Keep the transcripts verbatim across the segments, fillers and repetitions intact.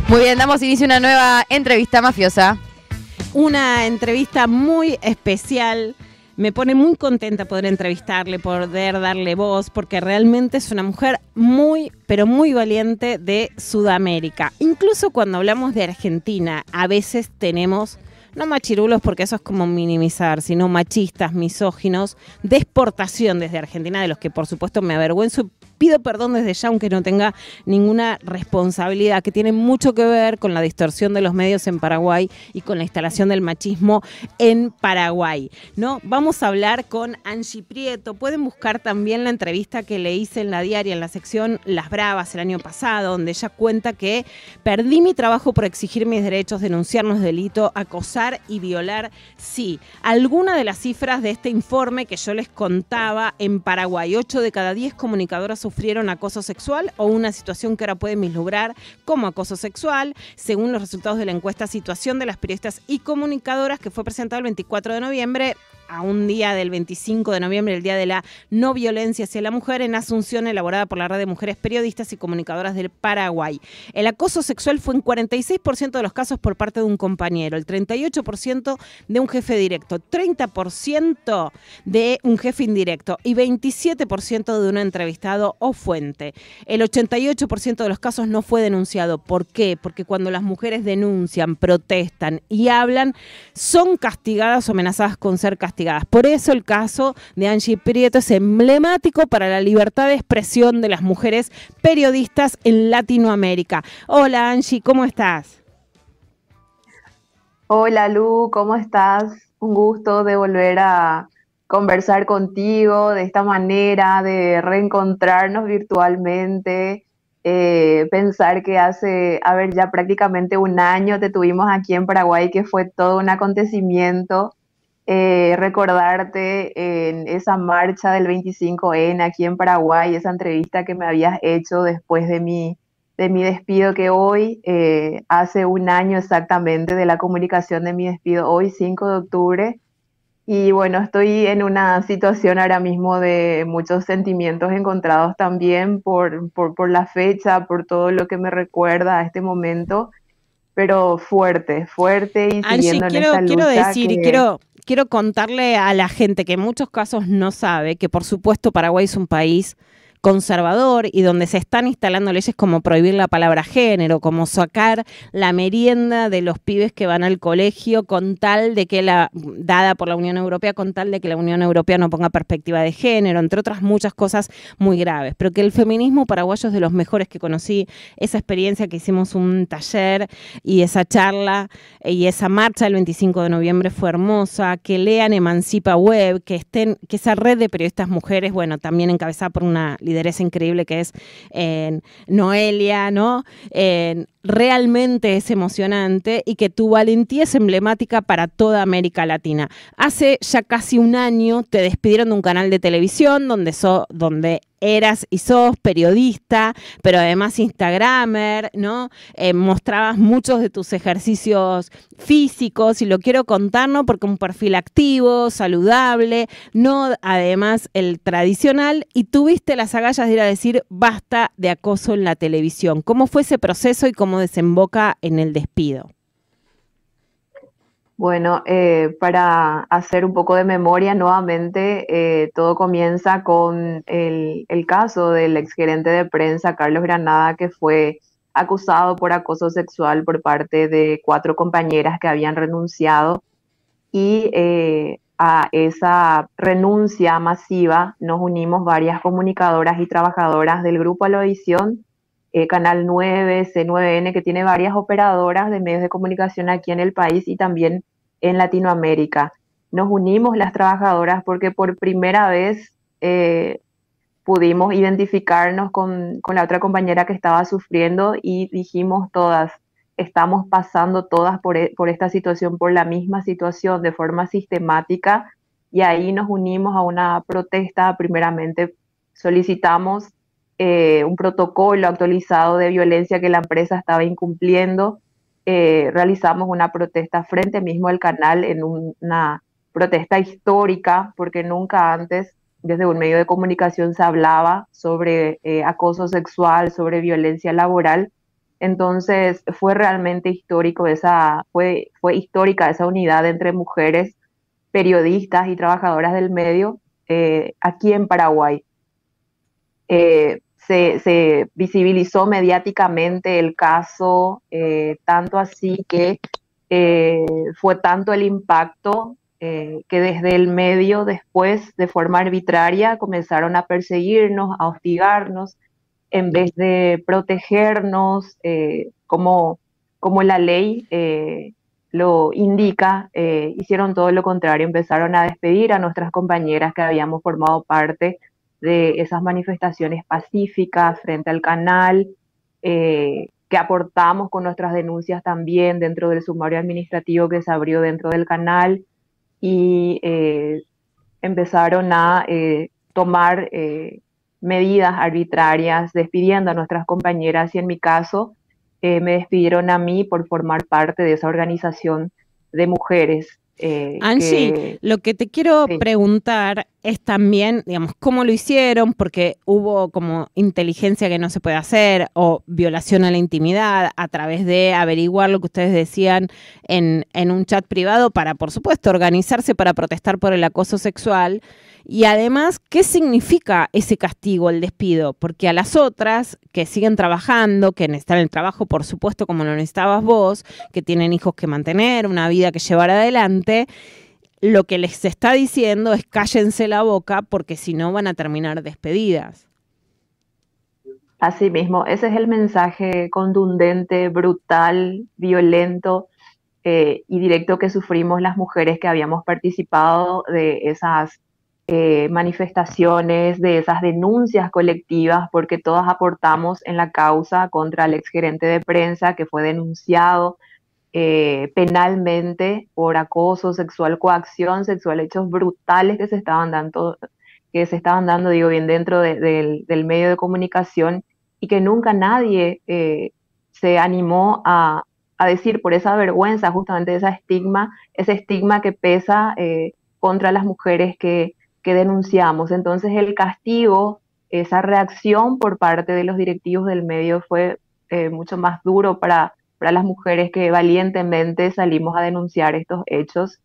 Muy bien, damos inicio a una nueva entrevista mafiosa. Una entrevista muy especial. Me pone muy contenta poder entrevistarle, poder darle voz, porque realmente es una mujer muy, pero muy valiente de Sudamérica. Incluso cuando hablamos de Argentina, a veces tenemos, no machirulos porque eso es como minimizar, sino machistas, misóginos, de exportación desde Argentina, de los que por supuesto me avergüenzo. Pido perdón desde ya, aunque no tenga ninguna responsabilidad, que tiene mucho que ver con la distorsión de los medios en Paraguay y con la instalación del machismo en Paraguay, ¿no? Vamos a hablar con Angie Prieto. Pueden buscar también la entrevista que le hice en La Diaria, en la sección Las Bravas, el año pasado, donde ella cuenta que perdí mi trabajo por exigir mis derechos, denunciarnos delito, acosar y violar. Sí, alguna de las cifras de este informe que yo les contaba en Paraguay, ocho de cada diez comunicadoras sufrieron acoso sexual o una situación que ahora pueden vislumbrar como acoso sexual, según los resultados de la encuesta Situación de las Periodistas y Comunicadoras, que fue presentada el veinticuatro de noviembre, a un día del veinticinco de noviembre, el Día de la No Violencia hacia la Mujer, en Asunción, elaborada por la Red de Mujeres Periodistas y Comunicadoras del Paraguay. El acoso sexual fue en cuarenta y seis por ciento de los casos por parte de un compañero, el treinta y ocho por ciento de un jefe directo, treinta por ciento de un jefe indirecto y veintisiete por ciento de un entrevistado o fuente. El ochenta y ocho por ciento de los casos no fue denunciado. ¿Por qué? Porque cuando las mujeres denuncian, protestan y hablan, son castigadas o amenazadas con ser castigadas. Por eso el caso de Angie Prieto es emblemático para la libertad de expresión de las mujeres periodistas en Latinoamérica. Hola Angie, ¿cómo estás? Hola Lu, ¿cómo estás? Un gusto de volver a conversar contigo de esta manera, de reencontrarnos virtualmente. Eh, pensar que hace, a ver, ya prácticamente un año te tuvimos aquí en Paraguay, que fue todo un acontecimiento. Eh, recordarte en esa marcha del veinticinco ene aquí en Paraguay, esa entrevista que me habías hecho después de mi, de mi despido, que hoy, eh, hace un año exactamente de la comunicación de mi despido, hoy cinco de octubre. Y bueno, estoy en una situación ahora mismo de muchos sentimientos encontrados también por, por, por la fecha, por todo lo que me recuerda a este momento, pero fuerte, fuerte y Angie, siguiendo en quiero, esta quiero lucha decir y que... quiero, quiero contarle a la gente que en muchos casos no sabe que por supuesto Paraguay es un país conservador y donde se están instalando leyes como prohibir la palabra género, como sacar la merienda de los pibes que van al colegio con tal de que la, dada por la Unión Europea, con tal de que la Unión Europea no ponga perspectiva de género, entre otras muchas cosas muy graves, pero que el feminismo paraguayo es de los mejores que conocí. Esa experiencia que hicimos un taller y esa charla y esa marcha del veinticinco de noviembre fue hermosa. Que lean Emancipa Web, que estén, que esa red de periodistas mujeres, bueno, también encabezada por una lideresa increíble que es eh, Noelia, ¿no? Eh, realmente es emocionante y que tu valentía es emblemática para toda América Latina. Hace ya casi un año te despidieron de un canal de televisión donde, so, donde eras y sos periodista, pero además instagramer, ¿no? Eh, mostrabas muchos de tus ejercicios físicos y lo quiero contar, ¿no? Porque un perfil activo, saludable, no además el tradicional, y tuviste las agallas de ir a decir basta de acoso en la televisión. ¿Cómo fue ese proceso y cómo desemboca en el despido? Bueno, eh, para hacer un poco de memoria nuevamente, eh, todo comienza con el, el caso del exgerente de prensa, Carlos Granada, que fue acusado por acoso sexual por parte de cuatro compañeras que habían renunciado. Y eh, a esa renuncia masiva nos unimos varias comunicadoras y trabajadoras del Grupo Alovisión, eh, Canal nueve, C nueve ene, que tiene varias operadoras de medios de comunicación aquí en el país y también en Latinoamérica. Nos unimos las trabajadoras porque por primera vez eh, pudimos identificarnos con, con la otra compañera que estaba sufriendo y dijimos todas: estamos pasando todas por, e- por esta situación, por la misma situación, de forma sistemática, y ahí nos unimos a una protesta. Primeramente solicitamos eh, un protocolo actualizado de violencia que la empresa estaba incumpliendo. Eh, realizamos una protesta frente mismo al canal, en un- una protesta histórica, porque nunca antes desde un medio de comunicación se hablaba sobre eh, acoso sexual, sobre violencia laboral. Entonces fue realmente histórico esa, fue, fue histórica esa unidad entre mujeres periodistas y trabajadoras del medio eh, aquí en Paraguay. Eh, se, se visibilizó mediáticamente el caso, eh, tanto así que eh, fue tanto el impacto eh, que desde el medio después, de forma arbitraria, comenzaron a perseguirnos, a hostigarnos, en vez de protegernos eh, como, como la ley eh, lo indica, eh, hicieron todo lo contrario, empezaron a despedir a nuestras compañeras que habíamos formado parte de esas manifestaciones pacíficas frente al canal, eh, que aportamos con nuestras denuncias también dentro del sumario administrativo que se abrió dentro del canal y eh, empezaron a eh, tomar eh, medidas arbitrarias, despidiendo a nuestras compañeras y en mi caso eh, me despidieron a mí por formar parte de esa organización de mujeres. Eh, Angie, que, lo que te quiero sí. preguntar es también, digamos, cómo lo hicieron, porque hubo como inteligencia que no se puede hacer o violación a la intimidad a través de averiguar lo que ustedes decían en, en un chat privado para, por supuesto, organizarse para protestar por el acoso sexual. Y además, ¿qué significa ese castigo, el despido? Porque a las otras que siguen trabajando, que necesitan el trabajo, por supuesto, como lo necesitabas vos, que tienen hijos que mantener, una vida que llevar adelante, lo que les está diciendo es cállense la boca porque si no van a terminar despedidas. Así mismo, ese es el mensaje contundente, brutal, violento eh, y directo que sufrimos las mujeres que habíamos participado de esas eh, manifestaciones, de esas denuncias colectivas, porque todas aportamos en la causa contra el exgerente de prensa que fue denunciado eh, penalmente por acoso sexual, coacción sexual, hechos brutales que se estaban dando, que se estaban dando, digo bien, dentro de, de, del medio de comunicación y que nunca nadie eh, se animó a, a, decir por esa vergüenza, justamente esa estigma, ese estigma que pesa eh, contra las mujeres que, que denunciamos. Entonces el castigo, esa reacción por parte de los directivos del medio fue eh, mucho más duro para para las mujeres que valientemente salimos a denunciar estos hechos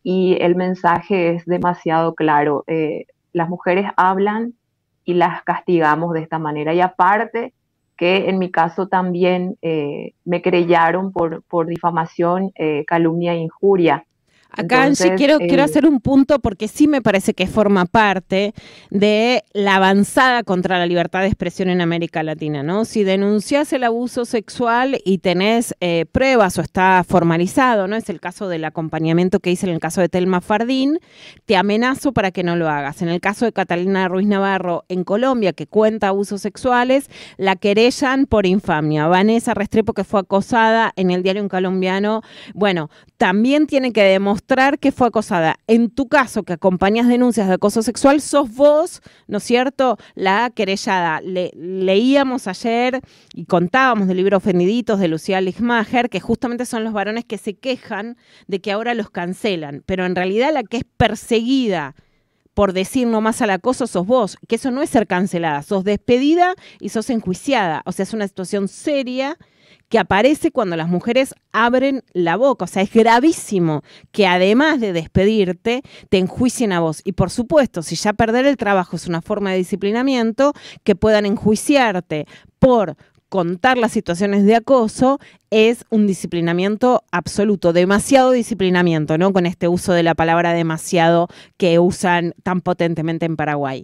y el mensaje es demasiado claro. Eh, las mujeres hablan y las castigamos de esta manera. Y aparte que en mi caso también eh, me querellaron por, por difamación, eh, calumnia e injuria. Acá, Angie, Entonces, quiero, eh, quiero hacer un punto porque sí me parece que forma parte de la avanzada contra la libertad de expresión en América Latina, ¿no? Si denunciás el abuso sexual y tenés eh, pruebas o está formalizado, ¿no? Es el caso del acompañamiento que hice en el caso de Telma Fardín, te amenazo para que no lo hagas. En el caso de Catalina Ruiz Navarro en Colombia, que cuenta abusos sexuales, la querellan por infamia. Vanessa Restrepo, que fue acosada en el diario en colombiano, bueno, también tiene que demostrar que fue acosada. En tu caso, que acompañas denuncias de acoso sexual, sos vos, ¿no es cierto?, la querellada. Le, leíamos ayer y contábamos del libro Ofendiditos de Lucía Lichmacher, que justamente son los varones que se quejan de que ahora los cancelan, pero en realidad la que es perseguida por decir nomás al acoso sos vos, que eso no es ser cancelada, sos despedida y sos enjuiciada. O sea, es una situación seria que aparece cuando las mujeres abren la boca. O sea, es gravísimo que además de despedirte, te enjuicien a vos. Y por supuesto, si ya perder el trabajo es una forma de disciplinamiento, que puedan enjuiciarte por contar las situaciones de acoso es un disciplinamiento absoluto, demasiado disciplinamiento, ¿no? Con este uso de la palabra demasiado que usan tan potentemente en Paraguay.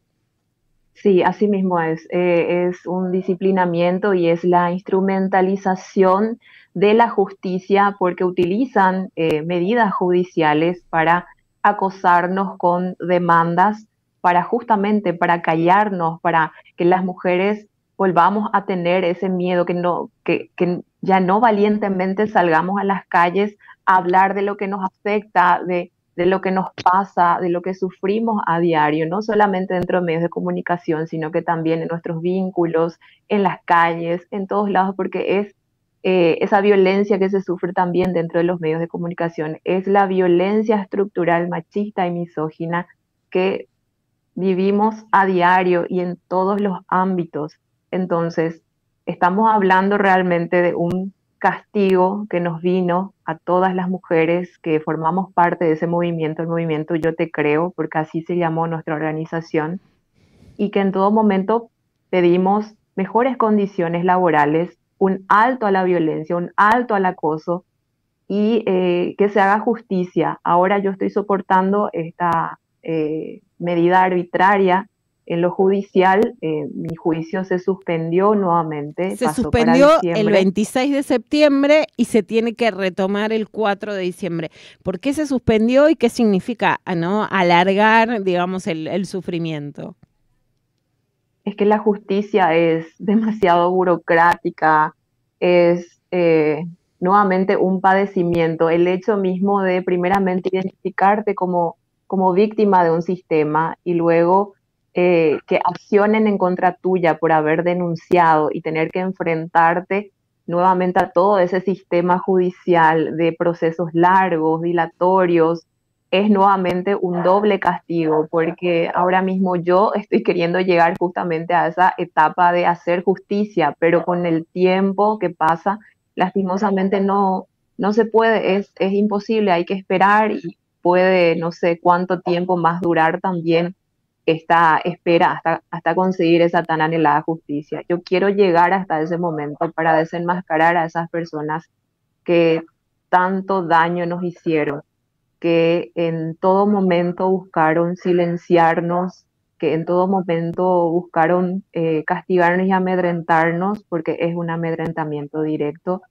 Sí, así mismo es. Eh, es un disciplinamiento y es la instrumentalización de la justicia porque utilizan eh, medidas judiciales para acosarnos con demandas, para justamente para callarnos, para que las mujeres volvamos a tener ese miedo, que no, que, que ya no valientemente salgamos a las calles a hablar de lo que nos afecta, de de lo que nos pasa, de lo que sufrimos a diario, no solamente dentro de medios de comunicación, sino que también en nuestros vínculos, en las calles, en todos lados, porque es eh, esa violencia que se sufre también dentro de los medios de comunicación, es la violencia estructural machista y misógina que vivimos a diario y en todos los ámbitos. Entonces, estamos hablando realmente de un castigo que nos vino a todas las mujeres que formamos parte de ese movimiento, el movimiento Yo Te Creo, porque así se llamó nuestra organización, y que en todo momento pedimos mejores condiciones laborales, un alto a la violencia, un alto al acoso y eh, que se haga justicia. Ahora yo estoy soportando esta eh, medida arbitraria en lo judicial. Eh, mi juicio se suspendió nuevamente, Se pasó para suspendió el diciembre. veintiséis de septiembre y se tiene que retomar el cuatro de diciembre. ¿Por qué se suspendió y qué significa, ¿no?, alargar, digamos, el, el sufrimiento? Es que la justicia es demasiado burocrática, es eh, nuevamente un padecimiento. El hecho mismo de primeramente identificarte como, como víctima de un sistema y luego eh, que accionen en contra tuya por haber denunciado y tener que enfrentarte nuevamente a todo ese sistema judicial de procesos largos, dilatorios, es nuevamente un doble castigo, porque ahora mismo yo estoy queriendo llegar justamente a esa etapa de hacer justicia, pero con el tiempo que pasa, lastimosamente no, no se puede, es, es imposible, hay que esperar y puede no sé cuánto tiempo más durar también esta espera hasta, hasta conseguir esa tan anhelada justicia. Yo quiero llegar hasta ese momento para desenmascarar a esas personas que tanto daño nos hicieron, que en todo momento buscaron silenciarnos, que en todo momento buscaron eh, castigarnos y amedrentarnos, porque es un amedrentamiento directo.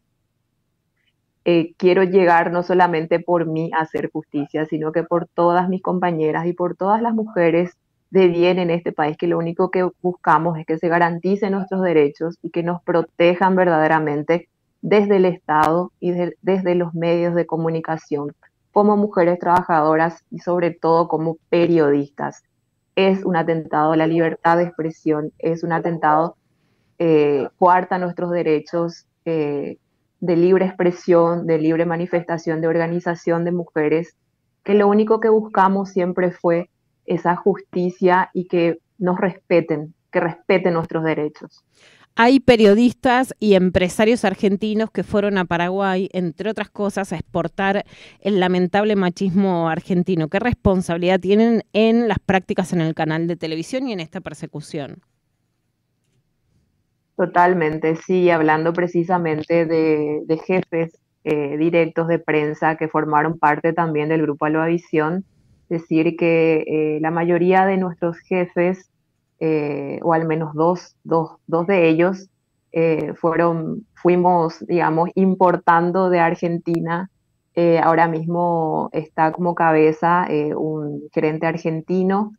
Eh, quiero llegar no solamente por mí a hacer justicia, sino que por todas mis compañeras y por todas las mujeres de bien en este país, que lo único que buscamos es que se garanticen nuestros derechos y que nos protejan verdaderamente desde el Estado y de, desde los medios de comunicación, como mujeres trabajadoras y sobre todo como periodistas. Es un atentado a la libertad de expresión, es un atentado, eh, coarta nuestros derechos eh, de libre expresión, de libre manifestación, de organización de mujeres, que lo único que buscamos siempre fue esa justicia y que nos respeten, que respeten nuestros derechos. Hay periodistas y empresarios argentinos que fueron a Paraguay, entre otras cosas, a exportar el lamentable machismo argentino. ¿Qué responsabilidad tienen en las prácticas en el canal de televisión y en esta persecución? Totalmente, sí, hablando precisamente de, de jefes eh, directos de prensa que formaron parte también del grupo Aloavisión, decir que eh, la mayoría de nuestros jefes, eh, o al menos dos, dos, dos de ellos, eh, fueron, fuimos, digamos, importando de Argentina. Eh, ahora mismo está como cabeza eh, un gerente argentino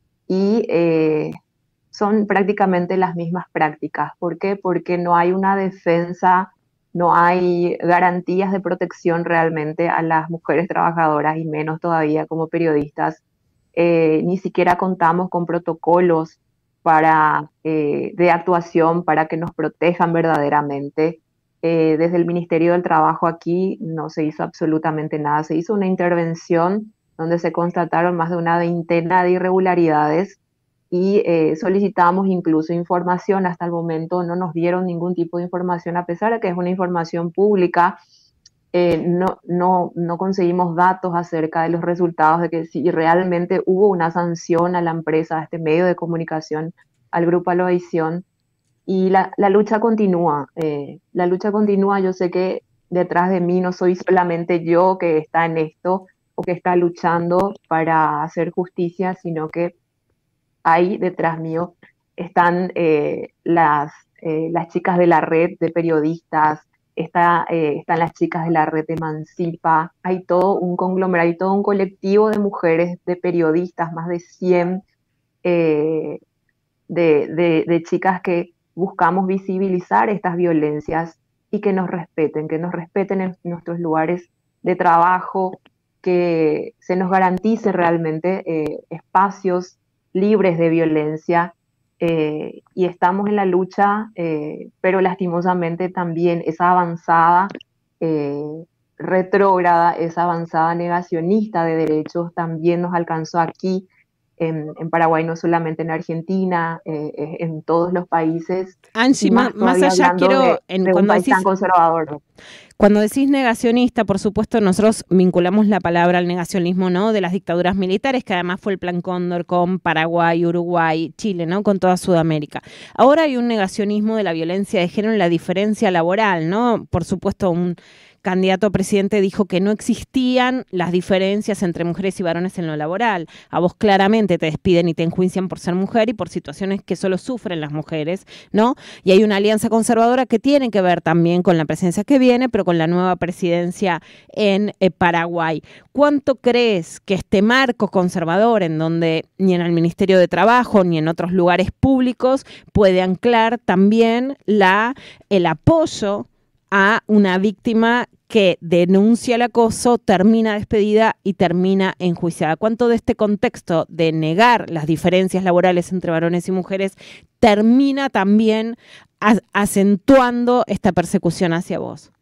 y eh, son prácticamente las mismas prácticas. ¿Por qué? Porque no hay una defensa, no hay garantías de protección realmente a las mujeres trabajadoras y menos todavía como periodistas. Eh, ni siquiera contamos con protocolos para, eh, de actuación para que nos protejan verdaderamente. Eh, desde el Ministerio del Trabajo aquí no se hizo absolutamente nada. Se hizo una intervención donde se constataron más de una veintena de irregularidades y eh, solicitamos incluso información. Hasta el momento no nos dieron ningún tipo de información, a pesar de que es una información pública. Eh, no, no, no conseguimos datos acerca de los resultados de que si realmente hubo una sanción a la empresa, a este medio de comunicación, al Grupo Alovisión. Y la, la lucha continúa, eh, la lucha continúa. Yo sé que detrás de mí no soy solamente yo que está en esto o que está luchando para hacer justicia, sino que ahí detrás mío están eh, las, eh, las chicas de la red de periodistas, está, eh, están las chicas de la red de Emancipa, hay todo un conglomerado, hay todo un colectivo de mujeres, de periodistas, más de cien eh, de, de, de chicas que buscamos visibilizar estas violencias y que nos respeten, que nos respeten en nuestros lugares de trabajo, que se nos garantice realmente eh, espacios libres de violencia. Eh, y estamos en la lucha, eh, pero lastimosamente también esa avanzada eh, retrógrada, esa avanzada negacionista de derechos también nos alcanzó aquí en, en Paraguay, no solamente en Argentina, eh, eh, en todos los países. Angie, Y más, más más todavía allá hablando quiero, de, en, de un cuando país decís, tan conservador. cuando decís negacionista, por supuesto, nosotros vinculamos la palabra al negacionismo, ¿no? De las dictaduras militares, que además fue el Plan Cóndor con Paraguay, Uruguay, Chile, ¿no? Con toda Sudamérica. Ahora hay un negacionismo de la violencia de género en la diferencia laboral, ¿no? Por supuesto, un candidato a presidente dijo que no existían las diferencias entre mujeres y varones en lo laboral. A vos claramente te despiden y te enjuician por ser mujer y por situaciones que solo sufren las mujeres, ¿no? Y hay una alianza conservadora que tiene que ver también con la presidencia que viene, pero con la nueva presidencia en eh, Paraguay. ¿Cuánto crees que este marco conservador, en donde ni en el Ministerio de Trabajo ni en otros lugares públicos, puede anclar también la, el apoyo a una víctima que denuncia el acoso, termina despedida y termina enjuiciada? ¿Cuánto de este contexto de negar las diferencias laborales entre varones y mujeres termina también acentuando esta persecución hacia vos?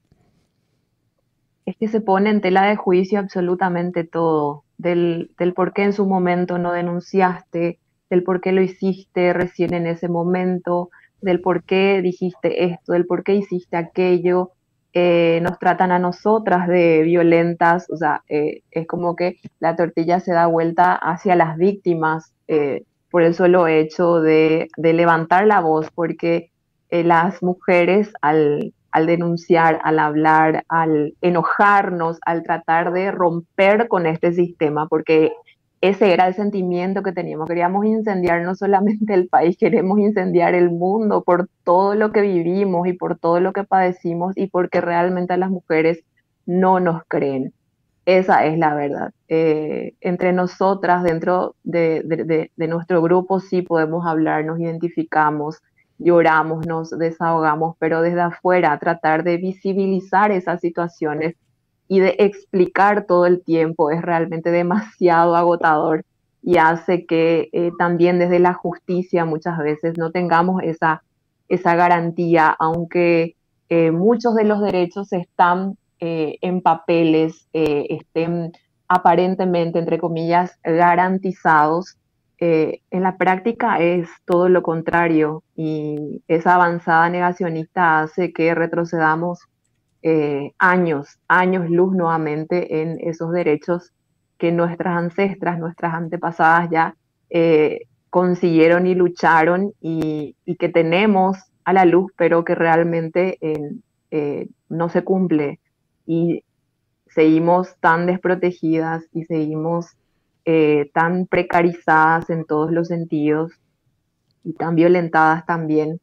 Es que se pone en tela de juicio absolutamente todo, del, del por qué en su momento no denunciaste, del por qué lo hiciste recién en ese momento, del por qué dijiste esto, del por qué hiciste aquello. Eh, nos tratan a nosotras de violentas, o sea, eh, es como que la tortilla se da vuelta hacia las víctimas eh, por el solo hecho de, de levantar la voz, porque eh, las mujeres al, al denunciar, al hablar, al enojarnos, al tratar de romper con este sistema, porque ese era el sentimiento que teníamos. Queríamos incendiar no solamente el país, queremos incendiar el mundo por todo lo que vivimos y por todo lo que padecimos y porque realmente a las mujeres no nos creen. Esa es la verdad. Eh, entre nosotras, dentro de, de, de, de nuestro grupo, sí podemos hablar, nos identificamos, lloramos, nos desahogamos, pero desde afuera tratar de visibilizar esas situaciones y de explicar todo el tiempo es realmente demasiado agotador y hace que eh, también desde la justicia muchas veces no tengamos esa, esa garantía, aunque eh, muchos de los derechos están eh, en papeles, eh, estén aparentemente, entre comillas, garantizados. Eh, en la práctica es todo lo contrario y esa avanzada negacionista hace que retrocedamos eh, años, años luz nuevamente en esos derechos que nuestras ancestras, nuestras antepasadas ya eh, consiguieron y lucharon y, y, que tenemos a la luz, pero que realmente eh, eh, no se cumple y seguimos tan desprotegidas y seguimos eh, tan precarizadas en todos los sentidos y tan violentadas también,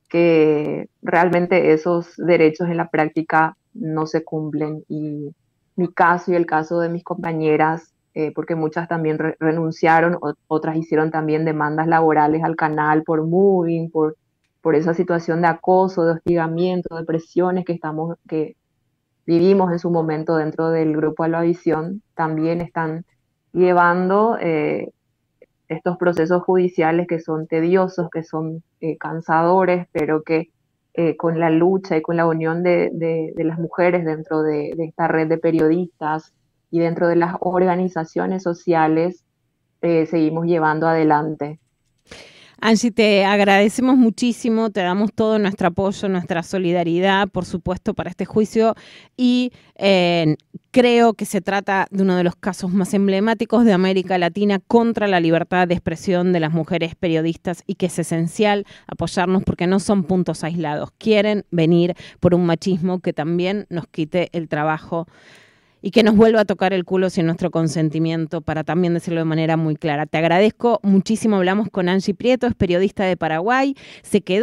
que realmente esos derechos en la práctica no se cumplen. Y mi caso y el caso de mis compañeras, eh, porque muchas también re renunciaron, o otras hicieron también demandas laborales al canal por moving, por, por esa situación de acoso, de hostigamiento, de presiones que, estamos, que vivimos en su momento dentro del grupo Alavisión, también están llevando eh, estos procesos judiciales que son tediosos, que son eh, cansadores, pero que eh, con la lucha y con la unión de, de, de las mujeres dentro de, de esta red de periodistas y dentro de las organizaciones sociales, eh, seguimos llevando adelante. Angie, te agradecemos muchísimo, te damos todo nuestro apoyo, nuestra solidaridad, por supuesto, para este juicio y eh, creo que se trata de uno de los casos más emblemáticos de América Latina contra la libertad de expresión de las mujeres periodistas y que es esencial apoyarnos porque no son puntos aislados, quieren venir por un machismo que también nos quite el trabajo y que nos vuelva a tocar el culo sin nuestro consentimiento, para también decirlo de manera muy clara. Te agradezco muchísimo, hablamos con Angie Prieto, es periodista de Paraguay, se quedó